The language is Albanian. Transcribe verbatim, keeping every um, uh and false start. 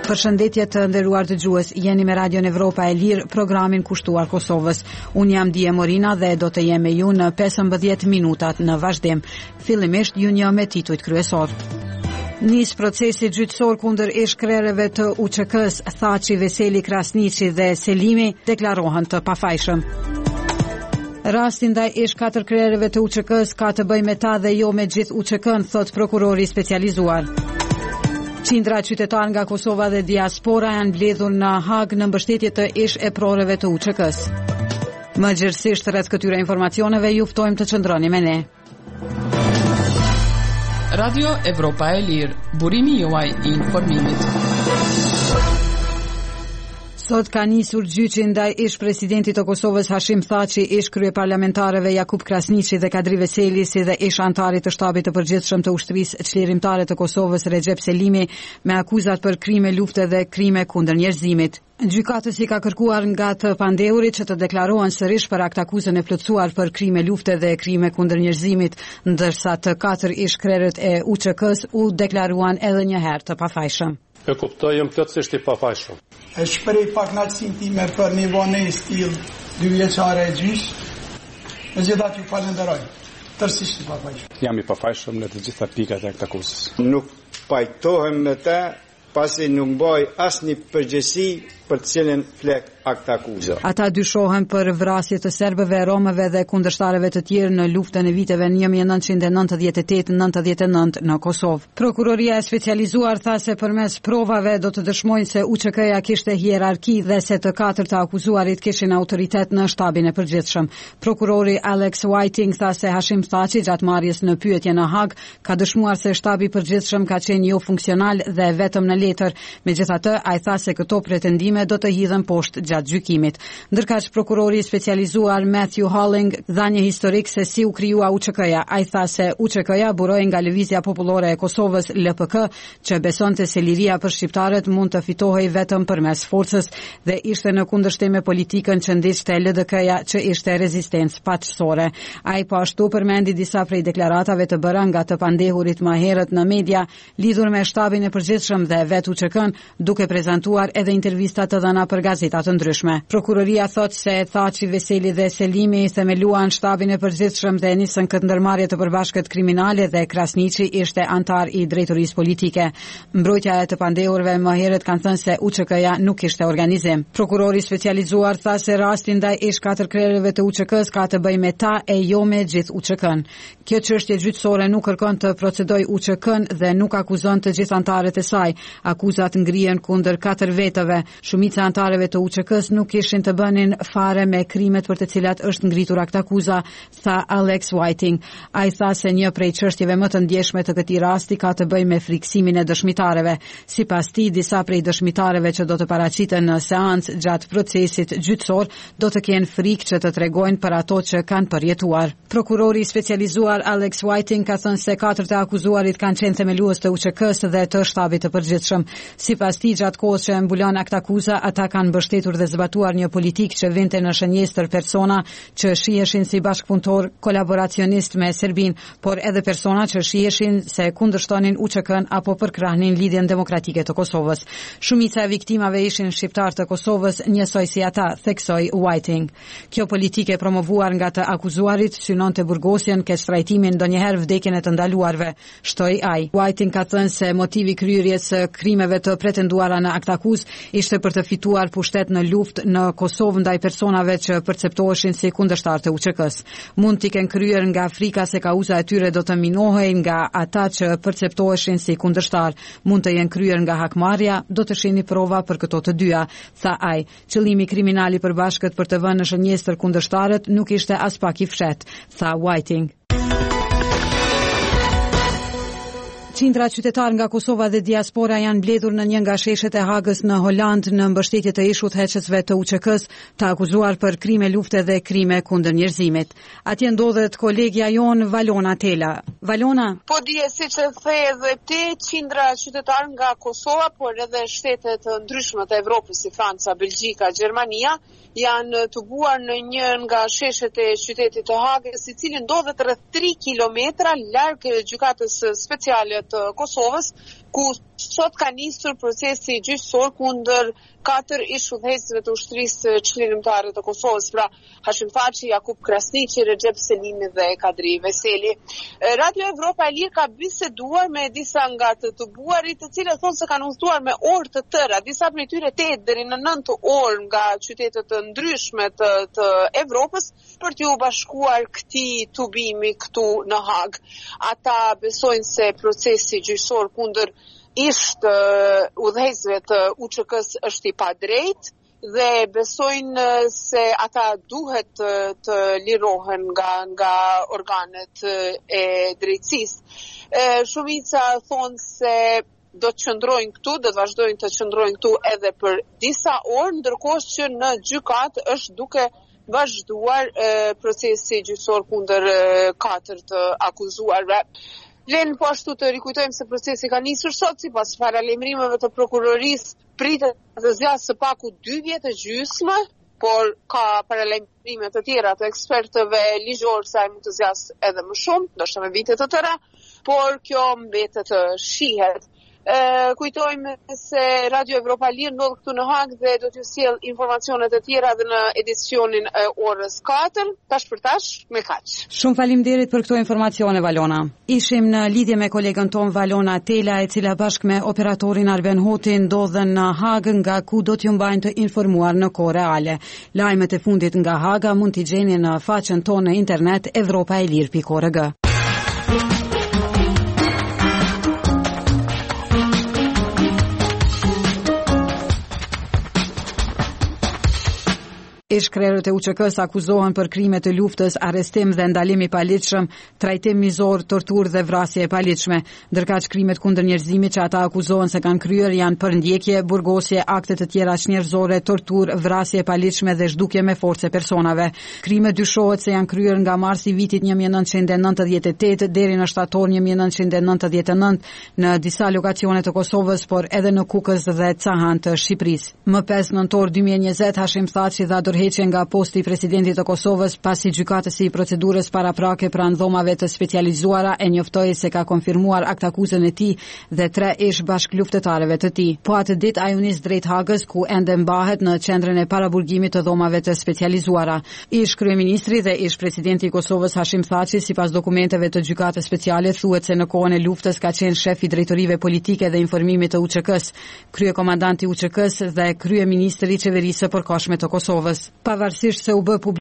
Përshëndetje të nderuar dëgjues, jeni me Radion Evropa e Lirë, programin kushtuar Kosovës. Unë jam Dije Morina dhe do të jem me ju në pesëmbëdhjetë minutat në vazhdim. Fillimisht ju një me titujt kryesor. Nis procesi gjyqësor kundër ish-krerëve të U Q K-s, Thaçi, Veseli, Krasniqi dhe Selimi deklarohen të pafajshëm. Rasti ndaj ish katër krerëve të U Q K-s ka të bëjë me ta dhe jo me gjithë U Q K-n, thot prokurori specializuar. Qindra qytetar nga Kosova dhe diaspora janë mbledhur në Hag në mbështetje të ish e prorëve të U Q K-s. Më gjithësisht rreth këtyre informacioneve ju ftojmë të qëndroni me ne. Radio Evropa e Lirë, burimi juaj i informimit. Sot ka nisur gjyqi ndaj ish presidentit të Kosovës Hashim Thaçi, ish kryeparlamentarëve Jakub Krasniqi dhe Kadri Veseli, si dhe ish antarit të shtabit të përgjithshëm të ushtrisë çlirimtare të Kosovës Recep Selimi me akuzat për krime lufte dhe krime kundër njerëzimit. Gjykatës i ka kërkuar nga të pandehurit që të deklarohen sërish për akt akuzën e plotësuar për krime lufte dhe krime kundër njerëzimit, ndërsa të katër ish krerët e U Q K-s u deklaruan edhe një herë të pafajshëm. E kuptoj, jam plotësisht i pafajshëm. E shpreh pakënaqësinë time për një vonë stil dy vjeçare e gjyq. Megjithatë ju falenderoj. Tërësisht i pafajshëm. Jam i pafajshëm në të gjitha pikat e këtij akuzës. Nuk pajtohem me të, pasi nuk mbaj asnjë përgjegjësi për të cilën flek akt akuza. Ata dyshohen për vrasje të serbëve, romëve dhe kundërshtarëve të tjerë në luftën e viteve një mijë e nëntëqind e nëntëdhjetë e tetë nëntëdhjetë e nëntë në Kosovë. Prokuroria e specializuar tha se përmes provave do të dëshmojnë se U Q K-ja kishte hierarki dhe se të katër të akuzuarit kishin autoritet në shtabin e përgjithshëm. Prokurori Alex Whiting tha se Hashim Thaçi gjatë marrjes në pyetje në Hag ka dëshmuar se shtabi i përgjithshëm ka qenë jo funksional dhe vetëm në letër. Megjithatë, ai tha se këto pretendime do të hidhen poshtë gjatë gjykimit. Ndërkaq prokurori specializuar Matthew Halling dha një historik se si u krijua U Q K-ja. Ai tha se U Q K-ja buroi nga Lëvizja Popullore e Kosovës L P K, që besonte se liria për shqiptarët mund të fitohej vetëm përmes forcës dhe ishte në kundërshtim me politikën që ndiqte L D K-ja, që ishte rezistencë paqësore. Ai po ashtu përmendi disa prej deklaratave të bëra nga të pandehurit më herët në media lidhur me shtabin e përgjithshëm dhe vet U Q K-n, duke prezantuar edhe intervista të dhëna për gazeta të ndryshme. Prokuroria thot se Thaçi, Veseli dhe Selimi themeluan shtabin e përgjithshëm dhe nisën këtë ndërmarrje të përbashkët kriminale dhe Krasniqi ishte antar i drejtorisë politike. Mbrojtja e të pandehurve më herët kanë thënë se U Q K-ja nuk kishte organizim. Prokurori specializuar tha se rasti ndaj ish katër krerëve të U Q K-s ka të bëjë me ta e jo me gjithë U Q K-n. Kjo çështje gjyqësore nuk kërkon të procedoj U Q K-n dhe nuk akuzon të gjithë antarët e saj. Akuzat ngrihen kundër katër vetëve. Shumica antarëve të U Q K-s nuk kishin të bënin fare me krimet për të cilat është ngritur akt akuza, tha Alex Whiting. Ai tha se një prej çështjeve më të ndjeshme të këtij rasti ka të bëjë me friksimin e dëshmitarëve. Sipas tij, disa prej dëshmitarëve që do të paraqiten në seancë gjatë procesit gjyqësor do të kenë frikë që të tregojnë për ato që kanë përjetuar. Prokurori specializuar Alex Whiting ka thënë se katërt e akuzuarit kanë qenë themelues të U Q K-s dhe të shtabit të përgjithshëm. Sipas tij, gjatë kohës që mbulon akt akuza, ata kanë mbështetur dhe zbatuar një politikë që vinte në shënjestër persona që shiheshin si bashkëpunëtor kolaboracionist me Serbin, por edhe persona që shiheshin se kundërshtonin U Q K-n apo përkrahnin lidhjen demokratike të Kosovës. Shumica e viktimave ishin shqiptar të Kosovës, njësoj si ata, theksoi Whiting. Kjo politikë e promovuar nga të akuzuarit synonte burgosjen, keqtrajtimin, ndonjëherë vdekjen e të ndaluarve, shtoi ai. Whiting ka thënë se motivi kryerjes së krimeve të pretenduara në akt akuz ishte për të fituar pushtet në luftë në Kosovë ndaj personave që perceptoheshin si kundërshtar të U Q K-s. Mund t'i kenë kryer nga frika se kauza e tyre do të minohej nga ata që perceptoheshin si kundërshtar. Mund të jenë kryer nga hakmarrja, do të shihni prova për këto të dyja, tha ai. Qëllimi kriminal i përbashkët për të vënë në shënjestër kundërshtarët nuk ishte as pak i fshehtë, tha Whiting. Qindra qytetar nga Kosova dhe diaspora janë mbledhur në një nga sheshet e Hagës në Holand në mbështetje të ish udhëheqësve të U Q K-s, të akuzuar për krime lufte dhe krime kundër njerëzimit. Atje ndodhet kolegja jon Valona Tela. Valona? Po dije, siç e the edhe ti, qindra qytetar nga Kosova, por edhe shtete të ndryshme të Evropës si Franca, Belgjika, Gjermania, janë të buar në një nga sheshet e qytetit të Hagës, i cili ndodhet rreth tre kilometra larg gjykatës speciale të Kosovës, ku Sot ka nisur procesi gjyqësor kundër katër ish udhëheqësve të ushtrisë çlirimtare të Kosovës, pra Hashim Thaçi, Jakub Krasniqi, Recep Selimi dhe Kadri Veseli. Radio Evropa e Lirë ka biseduar me disa nga të tubuarit, të cilët thonë se kanë udhëtuar me orë të tëra, disa prej tyre tetë deri në nëntë orë nga qytete të ndryshme të, të Evropës për t'u bashkuar këtij tubimi këtu në Hag. Ata besojnë se procesi gjyqësor kundër isht uh, udhëheqësve të U Q K-s është i padrejtë dhe besojnë se ata duhet të, të lirohen nga, nga organet e drejtësisë. E, shumica thonë se do të qëndrojnë këtu, do të vazhdojnë të qëndrojnë këtu edhe për disa orë, ndërkohë që në gjykat është duke vazhduar e, procesi gjyqësor kundër e, katër të akuzuarve. Len po ashtu të rikujtojmë se procesi ka nisur sot, sipas paralajmërimeve të prokurorisë, pritet të zgjasë së paku dy vjet e gjysmë, por ka paralajmërime të tjera të ekspertëve ligjor se ai mund të zgjasë edhe më shumë, ndoshta me vite të tëra, por kjo mbetet të shihet. E, kujtojmë se Radio Evropa Lirë ndodh këtu në Hag dhe do t'ju sjell informacionet e tjera dhe në edicionin e orës katër. Tash për tash, me kaq. Shumë faleminderit për këto informacione, Valona. Ishim në lidhje me kolegën ton Valona Tela, e cila bashkë me operatorin Arben Hoti ndodhen në Hag, nga ku do t'ju mbajnë të informuar në kohë reale. Lajmet e fundit nga Haga mund t'i gjeni në faqen tonë në internet evropa e lir pikë org. Ish-krerët e U Q K-s akuzohen për krime të luftës, arrestim dhe ndalim i paligjshëm, trajtim mizor, torturë dhe vrasje e paligjshme. Ndërkaq krimet kundër njerëzimit që ata akuzohen se kanë kryer janë përndjekje, burgosje, akte të tjera njerëzore, torturë, vrasje e paligjshme dhe zhdukje me forcë personave. Krimet dyshohet se janë kryer nga marsi vitit një mijë e nëntëqind e nëntëdhjetë e tetë deri në shtator një mijë e nëntëqind e nëntëdhjetë e nëntë në disa lokacione të Kosovës, por edhe në Kukës dhe Cahan të Shqipërisë. Më pesë nëntor dy mijë e njëzet Hashim Thaçi dha dorëheqje nga posti i presidentit të Kosovës pasi gjykatësi i procedurës paraprake pranë dhomave të specializuara e njoftoi se ka konfirmuar aktakuzën e tij dhe tre ish bashkëluftëtarëve të tij. Po atë ditë ai u nis drejt Hagës, ku ende mbahet në qendrën e paraburgimit të dhomave të specializuara. Ish kryeministri dhe ish presidenti i Kosovës Hashim Thaçi, sipas dokumenteve të gjykatës speciale, thuhet se në kohën e luftës ka qenë shef i drejtorive politike dhe informimit të U Q K-s, kryekomandanti i U Q K-s dhe kryeministri i qeverisë së përkohshme të Kosovës. Pavarësisht se u bë